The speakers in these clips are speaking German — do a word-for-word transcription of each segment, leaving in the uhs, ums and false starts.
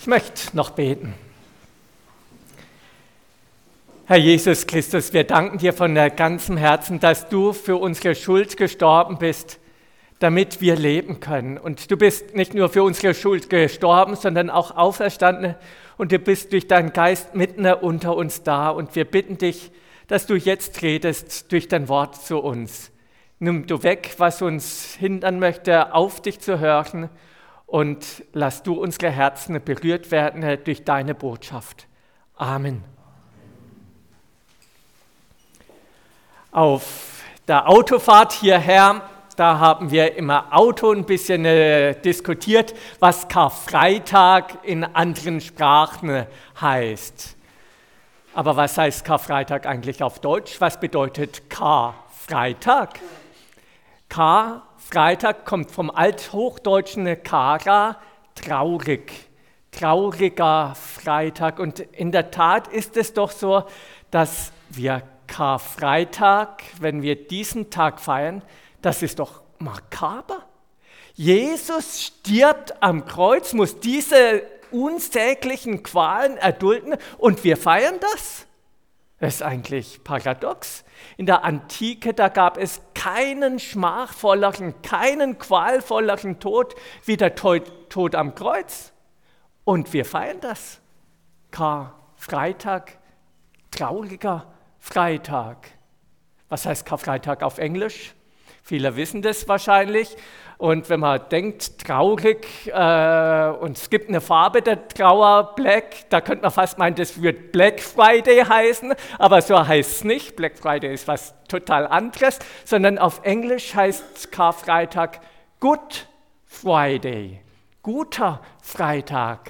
Ich möchte noch beten. Herr Jesus Christus, wir danken dir von ganzem Herzen, dass du für unsere Schuld gestorben bist, damit wir leben können. Und du bist nicht nur für unsere Schuld gestorben, sondern auch auferstanden. Und du bist durch deinen Geist mitten unter uns da. Und wir bitten dich, dass du jetzt redest durch dein Wort zu uns. Nimm du weg, was uns hindern möchte, auf dich zu hören. Und lass du unsere Herzen berührt werden durch deine Botschaft. Amen. Auf der Autofahrt hierher, da haben wir im Auto ein bisschen äh, diskutiert, was Karfreitag in anderen Sprachen heißt. Aber was heißt Karfreitag eigentlich auf Deutsch? Was bedeutet Karfreitag? Karfreitag kommt vom althochdeutschen Kara, traurig, trauriger Freitag. Und in der Tat ist es doch so, dass wir Karfreitag, wenn wir diesen Tag feiern, das ist doch makaber. Jesus stirbt am Kreuz, muss diese unsäglichen Qualen erdulden und wir feiern das? Das ist eigentlich paradox. In der Antike, da gab es keinen schmachvolleren, keinen qualvolleren Tod wie der Tod am Kreuz. Und wir feiern das. Karfreitag, trauriger Freitag. Was heißt Karfreitag auf Englisch? Viele wissen das wahrscheinlich. Und wenn man denkt, traurig, äh, und es gibt eine Farbe der Trauer, Black, da könnte man fast meinen, das wird Black Friday heißen, aber so heißt es nicht. Black Friday ist was total anderes, sondern auf Englisch heißt Karfreitag Good Friday, guter Freitag.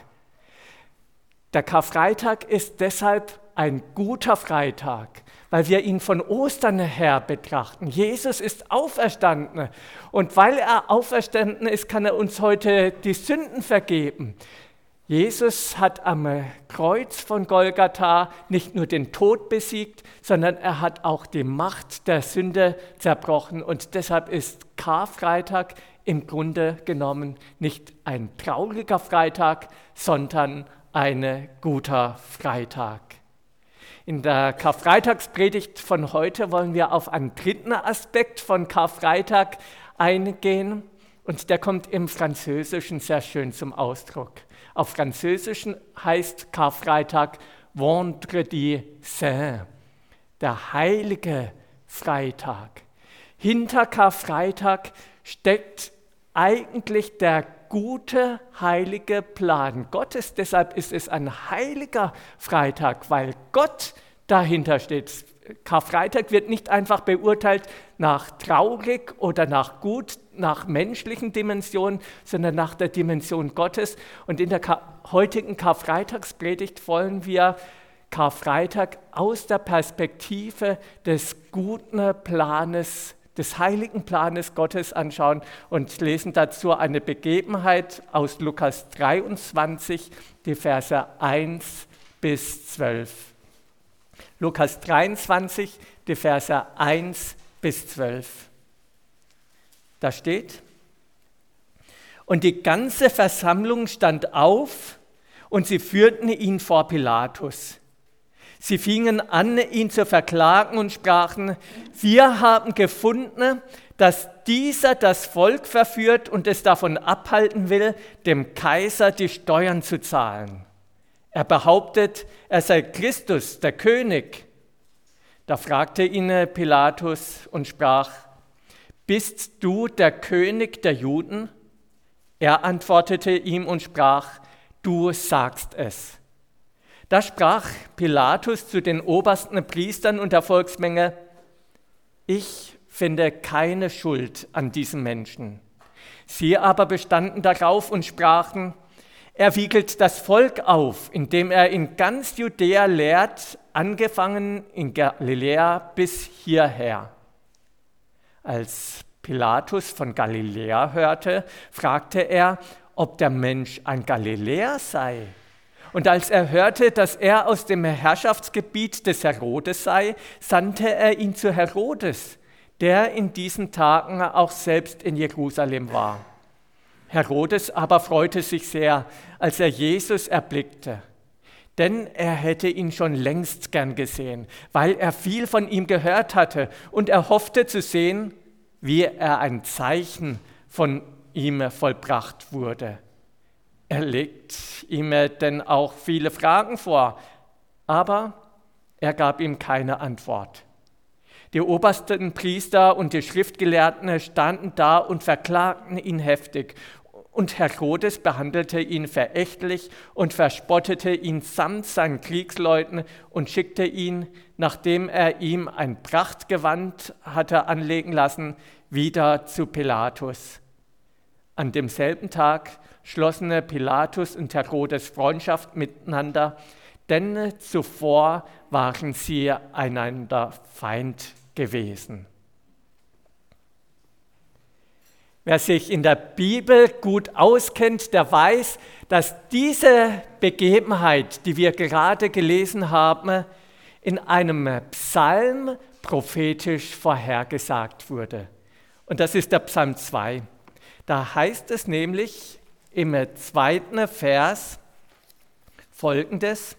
Der Karfreitag ist deshalb ein guter Freitag, weil wir ihn von Ostern her betrachten. Jesus ist auferstanden und weil er auferstanden ist, kann er uns heute die Sünden vergeben. Jesus hat am Kreuz von Golgatha nicht nur den Tod besiegt, sondern er hat auch die Macht der Sünde zerbrochen und deshalb ist Karfreitag im Grunde genommen nicht ein trauriger Freitag, sondern ein guter Freitag. In der Karfreitagspredigt von heute wollen wir auf einen dritten Aspekt von Karfreitag eingehen und der kommt im Französischen sehr schön zum Ausdruck. Auf Französischen heißt Karfreitag Vendredi Saint, der heilige Freitag. Hinter Karfreitag steckt eigentlich der gute, heilige Plan Gottes. Deshalb ist es ein heiliger Freitag, weil Gott dahinter steht. Karfreitag wird nicht einfach beurteilt nach traurig oder nach gut, nach menschlichen Dimensionen, sondern nach der Dimension Gottes. Und in der Ka- heutigen Karfreitagspredigt wollen wir Karfreitag aus der Perspektive des guten Planes des heiligen Planes Gottes anschauen und lesen dazu eine Begebenheit aus Lukas dreiundzwanzig, die Verse eins bis zwölf. Lukas dreiundzwanzig, die Verse eins bis zwölf. Da steht: Und die ganze Versammlung stand auf und sie führten ihn vor Pilatus. Sie fingen an, ihn zu verklagen und sprachen: Wir haben gefunden, dass dieser das Volk verführt und es davon abhalten will, dem Kaiser die Steuern zu zahlen. Er behauptet, er sei Christus, der König. Da fragte ihn Pilatus und sprach: Bist du der König der Juden? Er antwortete ihm und sprach: Du sagst es. Da sprach Pilatus zu den obersten Priestern und der Volksmenge: Ich finde keine Schuld an diesem Menschen. Sie aber bestanden darauf und sprachen: Er wiegelt das Volk auf, indem er in ganz Judäa lehrt, angefangen in Galiläa bis hierher. Als Pilatus von Galiläa hörte, fragte er, ob der Mensch ein Galiläer sei. Und als er hörte, dass er aus dem Herrschaftsgebiet des Herodes sei, sandte er ihn zu Herodes, der in diesen Tagen auch selbst in Jerusalem war. Herodes aber freute sich sehr, als er Jesus erblickte, denn er hätte ihn schon längst gern gesehen, weil er viel von ihm gehört hatte und er hoffte zu sehen, wie er ein Zeichen von ihm vollbracht wurde. Er legt ihm denn auch viele Fragen vor, aber er gab ihm keine Antwort. Die obersten Priester und die Schriftgelehrten standen da und verklagten ihn heftig. Und Herodes behandelte ihn verächtlich und verspottete ihn samt seinen Kriegsleuten und schickte ihn, nachdem er ihm ein Prachtgewand hatte anlegen lassen, wieder zu Pilatus. An demselben Tag schlossen Pilatus und Herodes Freundschaft miteinander, denn zuvor waren sie einander Feind gewesen. Wer sich in der Bibel gut auskennt, der weiß, dass diese Begebenheit, die wir gerade gelesen haben, in einem Psalm prophetisch vorhergesagt wurde. Und das ist der Psalm zwei. Da heißt es nämlich im zweiten Vers Folgendes: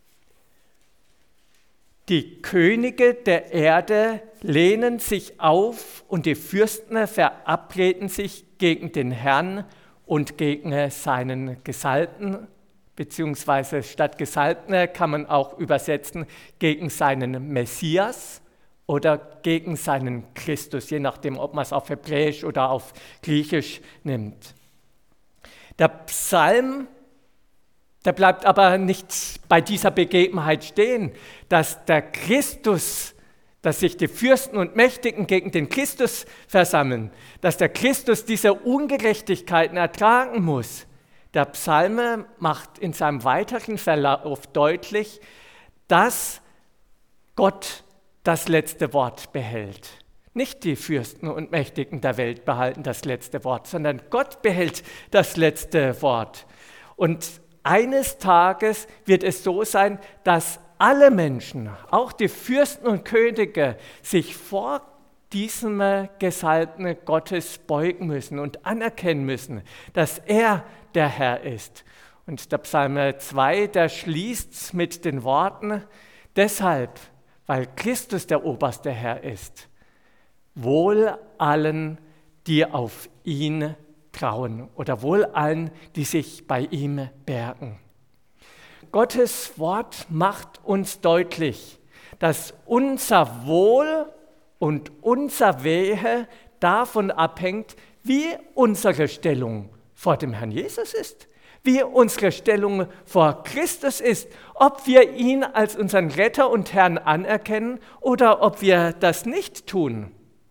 Die Könige der Erde lehnen sich auf und die Fürsten verabreden sich gegen den Herrn und gegen seinen Gesalbten, beziehungsweise statt Gesalbten kann man auch übersetzen gegen seinen Messias oder gegen seinen Christus, je nachdem, ob man es auf Hebräisch oder auf Griechisch nimmt. Der Psalm, der bleibt aber nicht bei dieser Begebenheit stehen, dass der Christus, dass sich die Fürsten und Mächtigen gegen den Christus versammeln, dass der Christus diese Ungerechtigkeiten ertragen muss. Der Psalm macht in seinem weiteren Verlauf deutlich, dass Gott das letzte Wort behält. Nicht die Fürsten und Mächtigen der Welt behalten das letzte Wort, sondern Gott behält das letzte Wort. Und eines Tages wird es so sein, dass alle Menschen, auch die Fürsten und Könige, sich vor diesem Gesalbten Gottes beugen müssen und anerkennen müssen, dass er der Herr ist. Und der Psalm zwei, der schließt mit den Worten: Deshalb, weil Christus der oberste Herr ist, wohl allen, die auf ihn trauen oder wohl allen, die sich bei ihm bergen. Gottes Wort macht uns deutlich, dass unser Wohl und unser Wehe davon abhängt, wie unsere Stellung vor dem Herrn Jesus ist, wie unsere Stellung vor Christus ist, ob wir ihn als unseren Retter und Herrn anerkennen oder ob wir das nicht tun.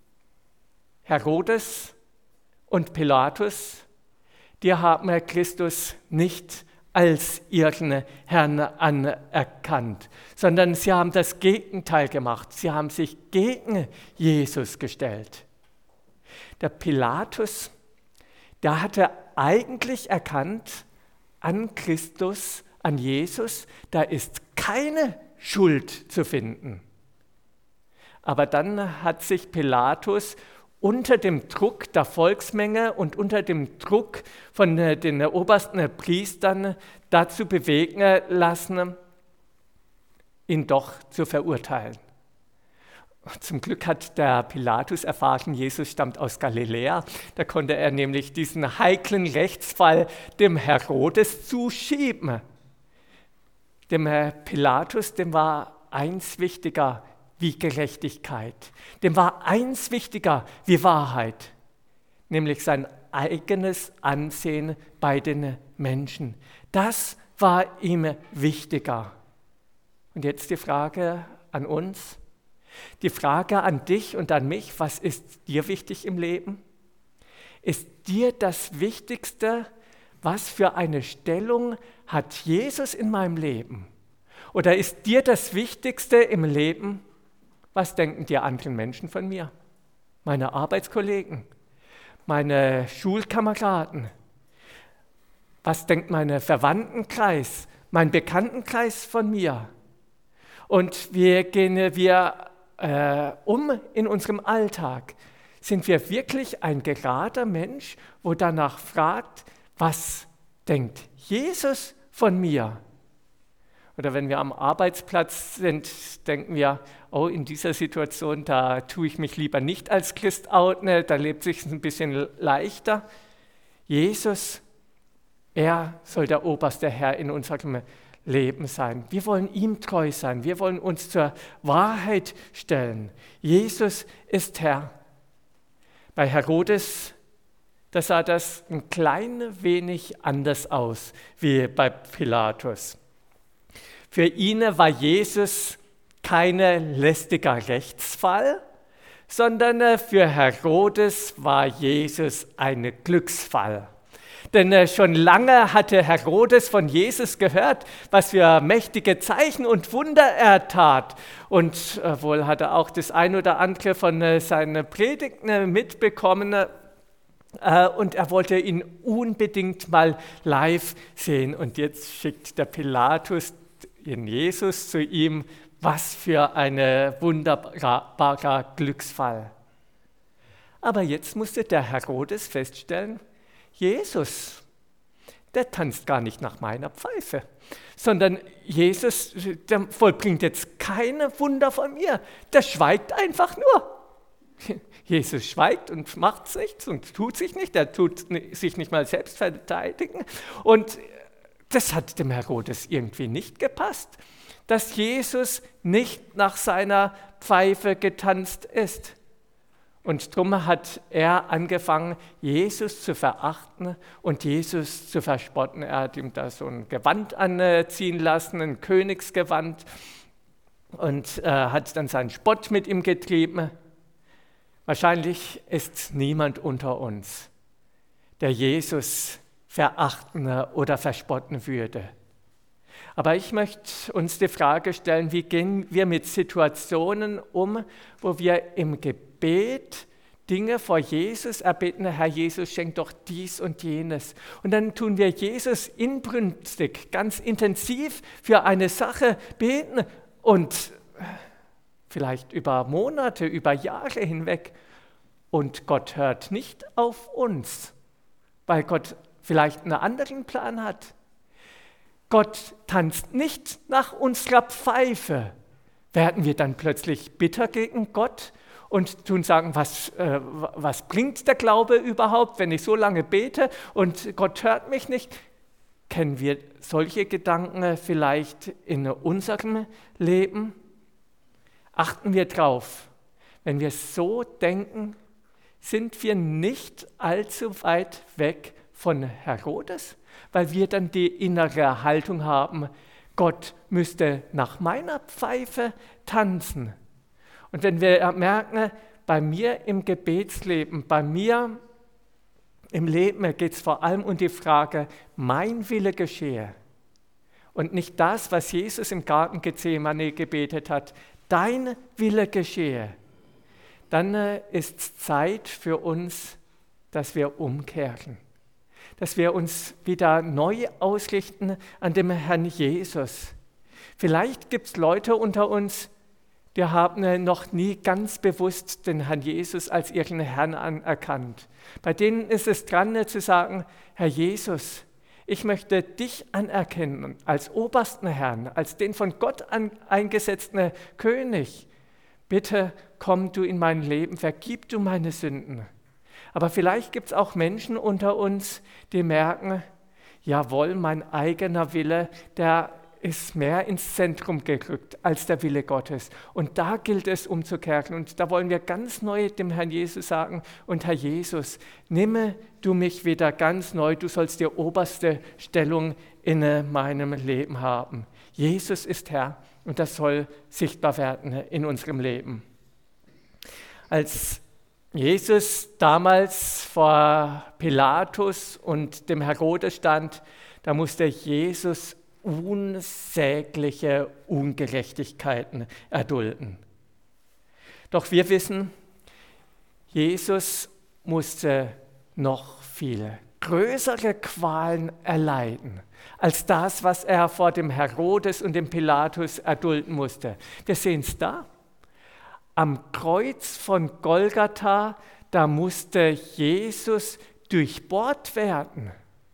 Herodes und Pilatus, die haben Christus nicht als ihren Herrn anerkannt, sondern sie haben das Gegenteil gemacht. Sie haben sich gegen Jesus gestellt. Der Pilatus, der hatte eigentlich erkannt, an Christus, an Jesus, da ist keine Schuld zu finden. Aber dann hat sich Pilatus unter dem Druck der Volksmenge und unter dem Druck von den obersten Priestern dazu bewegen lassen, ihn doch zu verurteilen. Zum Glück hat der Pilatus erfahren, Jesus stammt aus Galiläa. Da konnte er nämlich diesen heiklen Rechtsfall dem Herodes zuschieben. Dem Pilatus, dem war eins wichtiger wie Gerechtigkeit. Dem war eins wichtiger wie Wahrheit, nämlich sein eigenes Ansehen bei den Menschen. Das war ihm wichtiger. Und jetzt die Frage an uns, die Frage an dich und an mich: Was ist dir wichtig im Leben? Ist dir das Wichtigste, was für eine Stellung hat Jesus in meinem Leben? Oder ist dir das Wichtigste im Leben, was denken die anderen Menschen von mir? Meine Arbeitskollegen, meine Schulkameraden, was denkt mein Verwandtenkreis, mein Bekanntenkreis von mir? Und wie gehen wir äh, um in unserem Alltag? Sind wir wirklich ein gerader Mensch, wo danach fragt, was denkt Jesus von mir? Oder wenn wir am Arbeitsplatz sind, denken wir, oh, in dieser Situation, da tue ich mich lieber nicht als Christ outen, da lebt sich ein bisschen leichter. Jesus, er soll der oberste Herr in unserem Leben sein. Wir wollen ihm treu sein. Wir wollen uns zur Wahrheit stellen. Jesus ist Herr. Bei Herodes, da sah das ein klein wenig anders aus wie bei Pilatus. Für ihn war Jesus kein lästiger Rechtsfall, sondern für Herodes war Jesus ein Glücksfall. Denn schon lange hatte Herodes von Jesus gehört, was für mächtige Zeichen und Wunder er tat. Und wohl hat er auch das ein oder andere von seinen Predigten mitbekommen. Und er wollte ihn unbedingt mal live sehen. Und jetzt schickt der Pilatus in Jesus zu ihm. Was für ein wunderbarer Glücksfall. Aber jetzt musste der Herodes feststellen, Jesus, der tanzt gar nicht nach meiner Pfeife, sondern Jesus, der vollbringt jetzt keine Wunder von mir, der schweigt einfach nur. Jesus schweigt und macht nichts und tut sich nicht, er tut sich nicht mal selbst verteidigen. Und das hat dem Herodes irgendwie nicht gepasst, dass Jesus nicht nach seiner Pfeife getanzt ist. Und darum hat er angefangen, Jesus zu verachten und Jesus zu verspotten. Er hat ihm da so ein Gewand anziehen lassen, ein Königsgewand, und äh, hat dann seinen Spott mit ihm getrieben. Wahrscheinlich ist niemand unter uns, der Jesus verachten oder verspotten würde. Aber ich möchte uns die Frage stellen, wie gehen wir mit Situationen um, wo wir im Gebet Dinge vor Jesus erbeten, Herr Jesus, schenk doch dies und jenes. Und dann tun wir Jesus inbrünstig, ganz intensiv für eine Sache beten und vielleicht über Monate, über Jahre hinweg. Und Gott hört nicht auf uns, weil Gott vielleicht einen anderen Plan hat. Gott tanzt nicht nach unserer Pfeife. Werden wir dann plötzlich bitter gegen Gott und tun sagen, was, äh, was bringt der Glaube überhaupt, wenn ich so lange bete und Gott hört mich nicht? Kennen wir solche Gedanken vielleicht in unserem Leben? Achten wir drauf, wenn wir so denken, sind wir nicht allzu weit weg von Herodes, weil wir dann die innere Haltung haben, Gott müsste nach meiner Pfeife tanzen. Und wenn wir merken, bei mir im Gebetsleben, bei mir im Leben geht es vor allem um die Frage, mein Wille geschehe und nicht das, was Jesus im Garten Gethsemane gebetet hat, dein Wille geschehe, dann ist es Zeit für uns, dass wir umkehren. Dass wir uns wieder neu ausrichten an dem Herrn Jesus. Vielleicht gibt es Leute unter uns, die haben noch nie ganz bewusst den Herrn Jesus als ihren Herrn anerkannt. Bei denen ist es dran zu sagen, Herr Jesus, ich möchte dich anerkennen als obersten Herrn, als den von Gott an, eingesetzten König. Bitte komm du in mein Leben, vergib du meine Sünden. Aber vielleicht gibt es auch Menschen unter uns, die merken, jawohl, mein eigener Wille, der ist mehr ins Zentrum gerückt als der Wille Gottes. Und da gilt es umzukehren. Und da wollen wir ganz neu dem Herrn Jesus sagen, und Herr Jesus, nimm du mich wieder ganz neu, du sollst die oberste Stellung in meinem Leben haben. Jesus ist Herr und das soll sichtbar werden in unserem Leben. Als Jesus damals vor Pilatus und dem Herodes stand, da musste Jesus unsägliche Ungerechtigkeiten erdulden. Doch wir wissen, Jesus musste noch viel größere Qualen erleiden als das, was er vor dem Herodes und dem Pilatus erdulden musste. Wir sehen es da. Am Kreuz von Golgatha, da musste Jesus durchbohrt werden.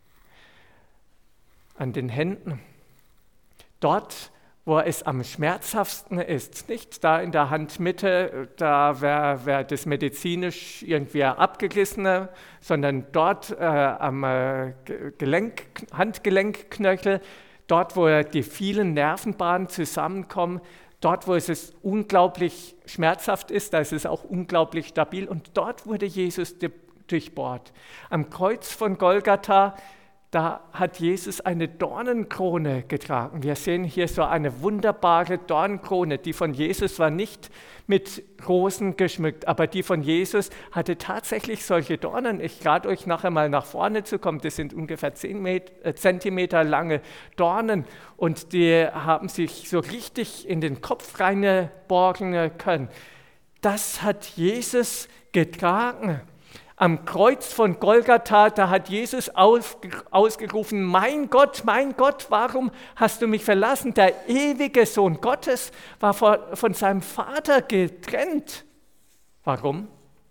An den Händen. Dort, wo es am schmerzhaftesten ist, nicht da in der Handmitte, da wäre wär das medizinisch irgendwie abgegriffen, sondern dort äh, am äh, Gelenk, Handgelenkknöchel, dort, wo die vielen Nervenbahnen zusammenkommen, dort, wo es unglaublich schmerzhaft ist, da ist es auch unglaublich stabil und dort wurde Jesus durchbohrt. Am Kreuz von Golgatha, da hat Jesus eine Dornenkrone getragen. Wir sehen hier so eine wunderbare Dornenkrone. Die von Jesus war nicht mit Rosen geschmückt, aber die von Jesus hatte tatsächlich solche Dornen. Ich rate euch nachher mal nach vorne zu kommen. Das sind ungefähr zehn Zentimeter lange Dornen und die haben sich so richtig in den Kopf reinbohren können. Das hat Jesus getragen. Am Kreuz von Golgatha, da hat Jesus ausgerufen, mein Gott, mein Gott, warum hast du mich verlassen? Der ewige Sohn Gottes war von seinem Vater getrennt. Warum?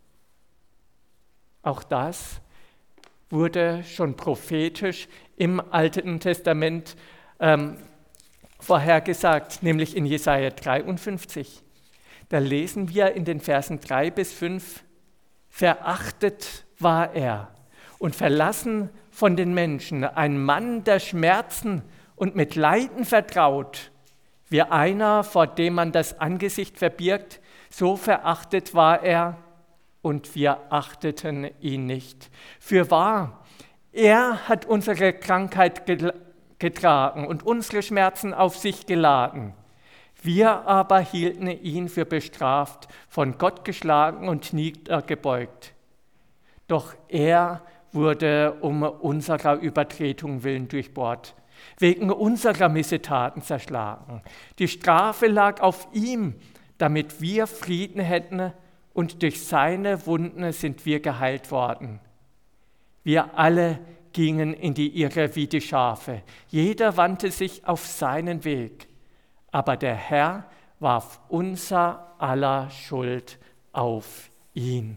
Auch das wurde schon prophetisch im Alten Testament ähm, vorhergesagt, nämlich in Jesaja dreiundfünfzig. Da lesen wir in den Versen drei bis fünf, verachtet war er und verlassen von den Menschen, ein Mann der Schmerzen und mit Leiden vertraut, wie einer, vor dem man das Angesicht verbirgt, so verachtet war er und wir achteten ihn nicht. Fürwahr, er hat unsere Krankheit getragen und unsere Schmerzen auf sich geladen. Wir aber hielten ihn für bestraft, von Gott geschlagen und niedergebeugt. Doch er wurde um unserer Übertretung willen durchbohrt, wegen unserer Missetaten zerschlagen. Die Strafe lag auf ihm, damit wir Frieden hätten, und durch seine Wunden sind wir geheilt worden. Wir alle gingen in die Irre wie die Schafe. Jeder wandte sich auf seinen Weg. Aber der Herr warf unser aller Schuld auf ihn.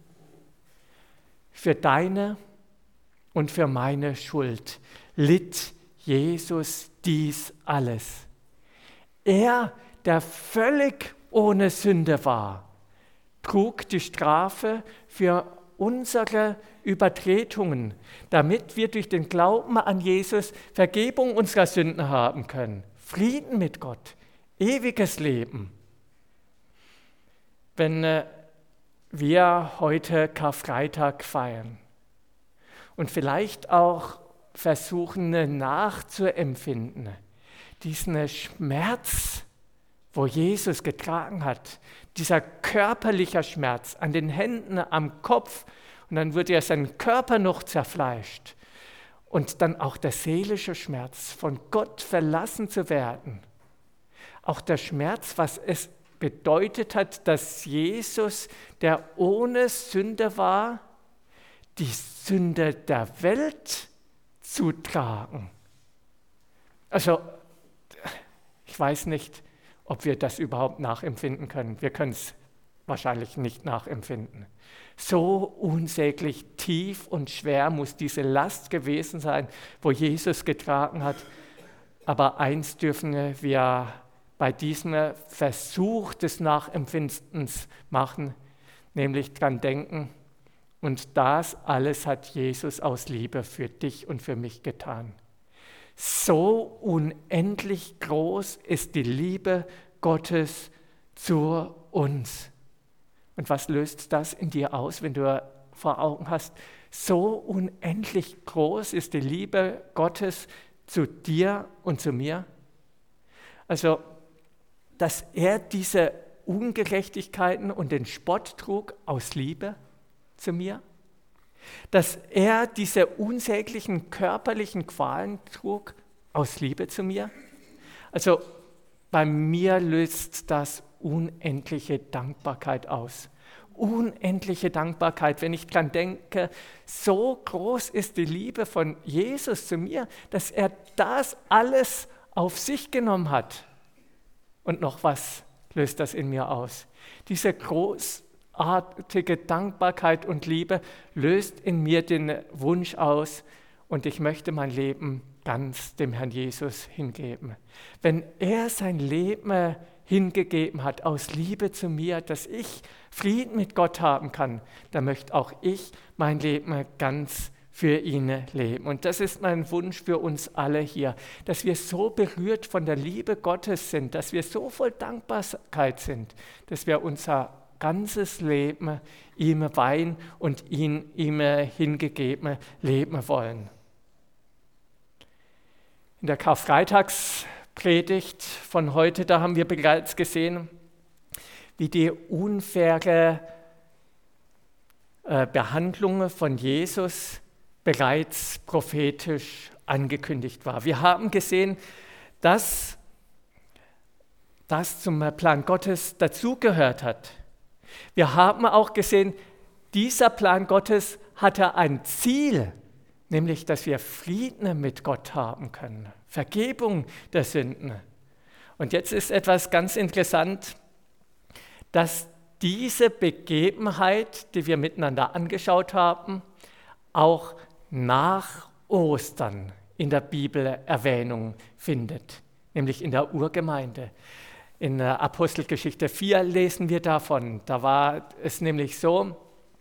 Für deine und für meine Schuld litt Jesus dies alles. Er, der völlig ohne Sünde war, trug die Strafe für unsere Übertretungen, damit wir durch den Glauben an Jesus Vergebung unserer Sünden haben können. Frieden mit Gott, ewiges Leben. Wenn äh, wir heute Karfreitag feiern und vielleicht auch versuchen nachzuempfinden, diesen Schmerz, wo Jesus getragen hat, dieser körperliche Schmerz an den Händen, am Kopf, und dann wird ja sein Körper noch zerfleischt. Und dann auch der seelische Schmerz, von Gott verlassen zu werden. Auch der Schmerz, was es bedeutet hat, dass Jesus, der ohne Sünde war, die Sünde der Welt zu tragen. Also, ich weiß nicht, ob wir das überhaupt nachempfinden können. Wir können es wahrscheinlich nicht nachempfinden. So unsäglich tief und schwer muss diese Last gewesen sein, wo Jesus getragen hat. Aber eins dürfen wir bei diesem Versuch des Nachempfindens machen, nämlich dran denken, und das alles hat Jesus aus Liebe für dich und für mich getan. So unendlich groß ist die Liebe Gottes zu uns. Und was löst das in dir aus, wenn du vor Augen hast, so unendlich groß ist die Liebe Gottes zu dir und zu mir? Also, dass er diese Ungerechtigkeiten und den Spott trug aus Liebe zu mir, dass er diese unsäglichen körperlichen Qualen trug aus Liebe zu mir. Also bei mir löst das unendliche Dankbarkeit aus. Unendliche Dankbarkeit, wenn ich daran denke, so groß ist die Liebe von Jesus zu mir, dass er das alles auf sich genommen hat. Und noch was löst das in mir aus? Diese groß großartige Dankbarkeit und Liebe löst in mir den Wunsch aus und ich möchte mein Leben ganz dem Herrn Jesus hingeben. Wenn er sein Leben hingegeben hat aus Liebe zu mir, dass ich Frieden mit Gott haben kann, dann möchte auch ich mein Leben ganz für ihn leben. Und das ist mein Wunsch für uns alle hier, dass wir so berührt von der Liebe Gottes sind, dass wir so voll Dankbarkeit sind, dass wir unser ganzes Leben ihm weihen und ihn ihm hingegeben leben wollen. In der Karfreitagspredigt von heute, da haben wir bereits gesehen, wie die unfaire äh, Behandlung von Jesus bereits prophetisch angekündigt war. Wir haben gesehen, dass das zum Plan Gottes dazugehört hat. Wir haben auch gesehen, dieser Plan Gottes hatte ein Ziel, nämlich, dass wir Frieden mit Gott haben können, Vergebung der Sünden. Und jetzt ist etwas ganz interessant, dass diese Begebenheit, die wir miteinander angeschaut haben, auch nach Ostern in der Bibel Erwähnung findet, nämlich in der Urgemeinde. In der Apostelgeschichte vier lesen wir davon. Da war es nämlich so,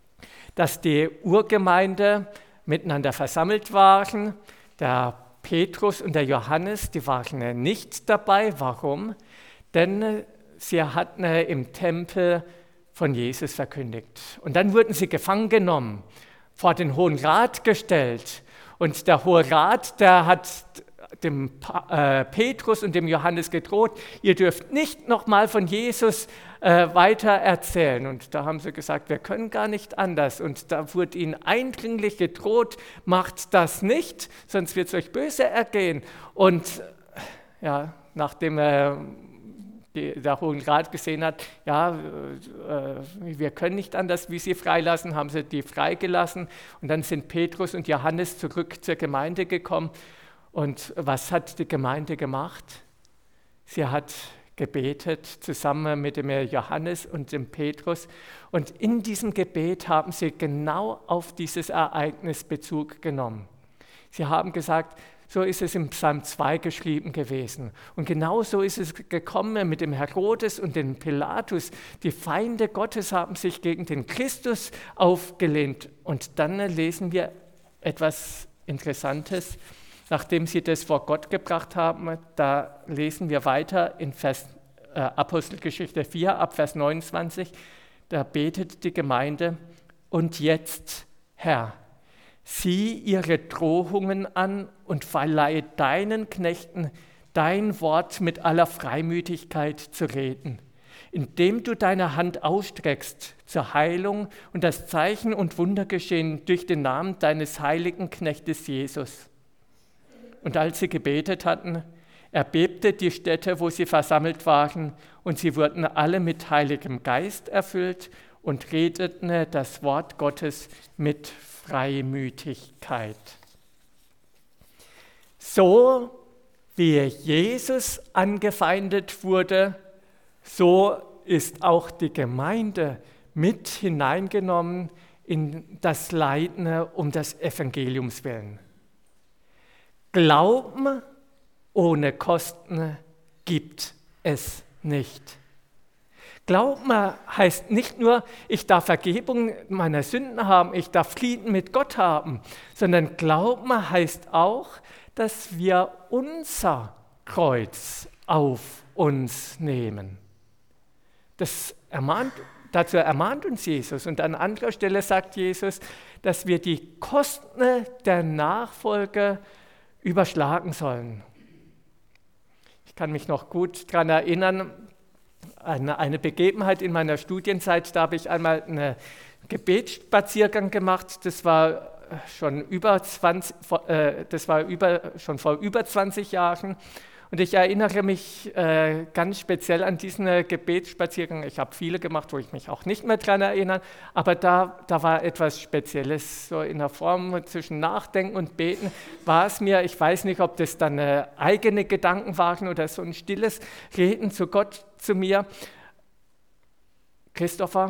dass die Urgemeinde miteinander versammelt waren. Der Petrus und der Johannes, die waren nicht dabei. Warum? Denn sie hatten im Tempel von Jesus verkündigt. Und dann wurden sie gefangen genommen, vor den Hohen Rat gestellt. Und der Hohe Rat, der hat dem äh, Petrus und dem Johannes gedroht, ihr dürft nicht nochmal von Jesus äh, weiter erzählen. Und da haben sie gesagt, wir können gar nicht anders. Und da wurde ihnen eindringlich gedroht, macht das nicht, sonst wird es euch böse ergehen. Und ja, nachdem äh, die, der Hohe Rat gesehen hat, ja, äh, wir können nicht anders, wie sie freilassen, haben sie die freigelassen. Und dann sind Petrus und Johannes zurück zur Gemeinde gekommen. Und was hat die Gemeinde gemacht? Sie hat gebetet zusammen mit dem Johannes und dem Petrus. Und in diesem Gebet haben sie genau auf dieses Ereignis Bezug genommen. Sie haben gesagt, so ist es im Psalm zwei geschrieben gewesen. Und genau so ist es gekommen mit dem Herodes und dem Pilatus. Die Feinde Gottes haben sich gegen den Christus aufgelehnt. Und dann lesen wir etwas Interessantes. Nachdem sie das vor Gott gebracht haben, da lesen wir weiter in Vers, äh, Apostelgeschichte vier, ab Vers neunundzwanzig, da betet die Gemeinde, und jetzt, Herr, sieh ihre Drohungen an und verleihe deinen Knechten dein Wort mit aller Freimütigkeit zu reden, indem du deine Hand ausstreckst zur Heilung und das Zeichen und Wunder geschehen durch den Namen deines heiligen Knechtes Jesus. Und als sie gebetet hatten, erbebte die Stätte, wo sie versammelt waren, und sie wurden alle mit Heiligem Geist erfüllt und redeten das Wort Gottes mit Freimütigkeit. So wie Jesus angefeindet wurde, so ist auch die Gemeinde mit hineingenommen in das Leiden um des Evangeliums willen. Glauben ohne Kosten gibt es nicht. Glauben heißt nicht nur, ich darf Vergebung meiner Sünden haben, ich darf Frieden mit Gott haben, sondern Glauben heißt auch, dass wir unser Kreuz auf uns nehmen. Das ermahnt, dazu ermahnt uns Jesus. Und an anderer Stelle sagt Jesus, dass wir die Kosten der Nachfolge überschlagen sollen. Ich kann mich noch gut daran erinnern, eine, eine Begebenheit in meiner Studienzeit, da habe ich einmal einen Gebetsspaziergang gemacht, das war schon über zwanzig, äh, das war über, schon vor über zwanzig Jahren. Und ich erinnere mich äh, ganz speziell an diesen äh, Gebetsspaziergang. Ich habe viele gemacht, wo ich mich auch nicht mehr daran erinnere, aber da, da war etwas Spezielles, so in der Form zwischen Nachdenken und Beten war es mir, ich weiß nicht, ob das dann äh, eigene Gedanken waren oder so ein stilles Reden zu Gott, zu mir. Christopher,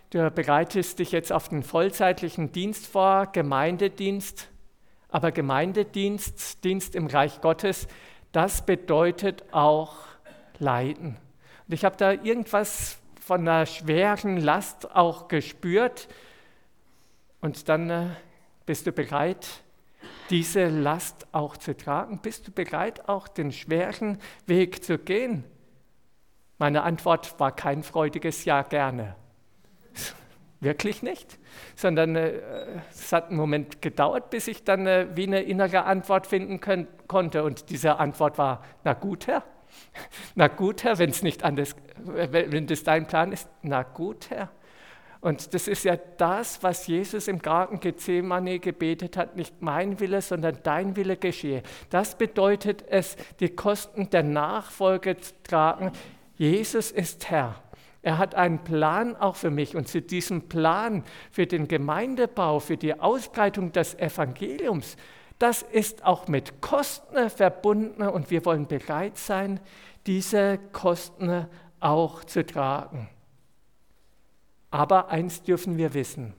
du bereitest dich jetzt auf den vollzeitlichen Dienst vor, Gemeindedienst, aber Gemeindedienst, Dienst im Reich Gottes, das bedeutet auch Leiden. Und ich habe da irgendwas von einer schweren Last auch gespürt. Und dann äh, bist du bereit, diese Last auch zu tragen? Bist du bereit, auch den schweren Weg zu gehen? Meine Antwort war kein freudiges Ja, gerne. Wirklich nicht, sondern äh, es hat einen Moment gedauert, bis ich dann äh, wie eine innere Antwort finden können, konnte. Und diese Antwort war, na gut, Herr. Na gut, Herr, wenn es nicht anders, wenn das dein Plan ist, na gut, Herr. Und das ist ja das, was Jesus im Garten Gethsemane gebetet hat, nicht mein Wille, sondern dein Wille geschehe. Das bedeutet es, die Kosten der Nachfolge zu tragen. Jesus ist Herr. Er hat einen Plan auch für mich und zu diesem Plan für den Gemeindebau, für die Ausbreitung des Evangeliums, das ist auch mit Kosten verbunden und wir wollen bereit sein, diese Kosten auch zu tragen. Aber eins dürfen wir wissen,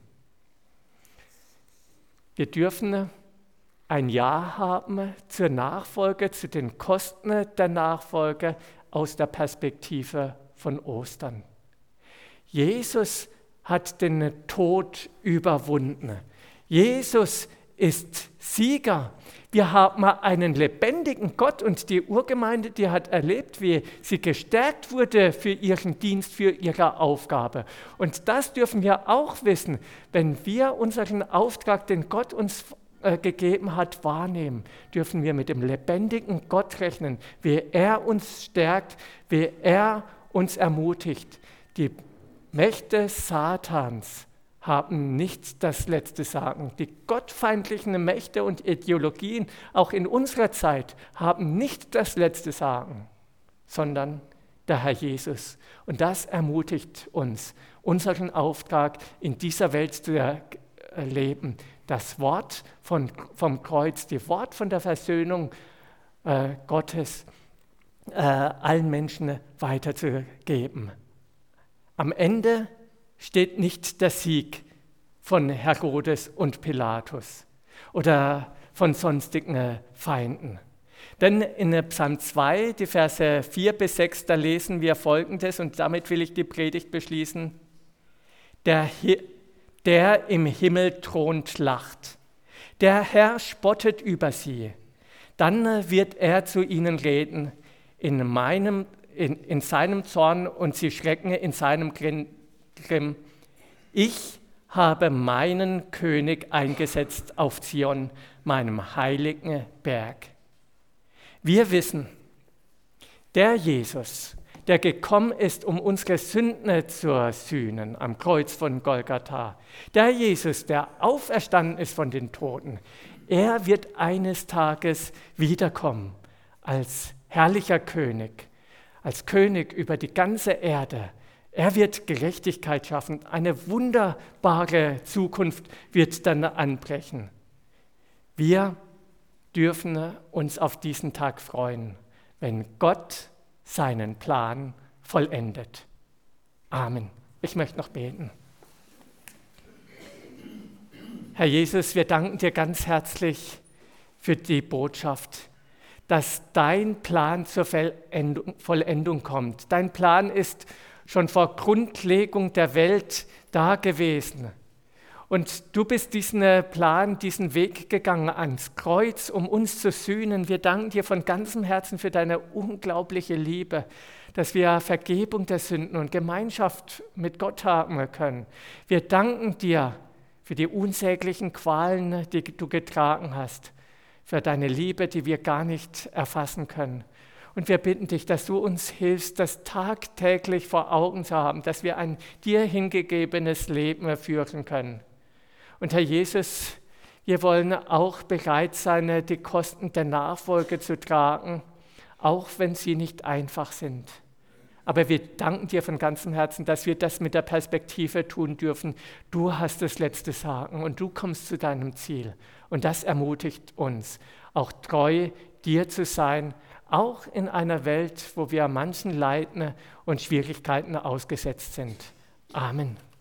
wir dürfen ein Ja haben zur Nachfolge, zu den Kosten der Nachfolge aus der Perspektive von Ostern. Jesus hat den Tod überwunden. Jesus ist Sieger. Wir haben einen lebendigen Gott und die Urgemeinde, die hat erlebt, wie sie gestärkt wurde für ihren Dienst, für ihre Aufgabe. Und das dürfen wir auch wissen, wenn wir unseren Auftrag, den Gott uns äh, gegeben hat, wahrnehmen, dürfen wir mit dem lebendigen Gott rechnen, wie er uns stärkt, wie er uns ermutigt. Die Mächte Satans haben nicht das letzte Sagen. Die gottfeindlichen Mächte und Ideologien, auch in unserer Zeit, haben nicht das letzte Sagen, sondern der Herr Jesus. Und das ermutigt uns, unseren Auftrag in dieser Welt zu erleben. Das Wort von, vom Kreuz, das Wort von der Versöhnung äh, Gottes äh, allen Menschen weiterzugeben. Am Ende steht nicht der Sieg von Herodes und Pilatus oder von sonstigen Feinden. Denn in Psalm zwei, die Verse vier bis sechs, da lesen wir Folgendes, und damit will ich die Predigt beschließen. Der, der im Himmel thront, lacht. Der Herr spottet über sie. Dann wird er zu ihnen reden in meinem In, in seinem Zorn und sie schrecken in seinem Grimm. Ich habe meinen König eingesetzt auf Zion, meinem heiligen Berg. Wir wissen, der Jesus, der gekommen ist, um unsere Sünden zu sühnen am Kreuz von Golgatha, der Jesus, der auferstanden ist von den Toten, er wird eines Tages wiederkommen als herrlicher König, als König über die ganze Erde. Er wird Gerechtigkeit schaffen. Eine wunderbare Zukunft wird dann anbrechen. Wir dürfen uns auf diesen Tag freuen, wenn Gott seinen Plan vollendet. Amen. Ich möchte noch beten. Herr Jesus, wir danken dir ganz herzlich für die Botschaft, dass dein Plan zur Vollendung kommt. Dein Plan ist schon vor Grundlegung der Welt da gewesen. Und du bist diesen Plan, diesen Weg gegangen ans Kreuz, um uns zu sühnen. Wir danken dir von ganzem Herzen für deine unglaubliche Liebe, dass wir Vergebung der Sünden und Gemeinschaft mit Gott haben können. Wir danken dir für die unsäglichen Qualen, die du getragen hast, für deine Liebe, die wir gar nicht erfassen können. Und wir bitten dich, dass du uns hilfst, das tagtäglich vor Augen zu haben, dass wir ein dir hingegebenes Leben führen können. Und Herr Jesus, wir wollen auch bereit sein, die Kosten der Nachfolge zu tragen, auch wenn sie nicht einfach sind. Aber wir danken dir von ganzem Herzen, dass wir das mit der Perspektive tun dürfen. Du hast das letzte Sagen und du kommst zu deinem Ziel. Und das ermutigt uns, auch treu dir zu sein, auch in einer Welt, wo wir manchen Leiden und Schwierigkeiten ausgesetzt sind. Amen.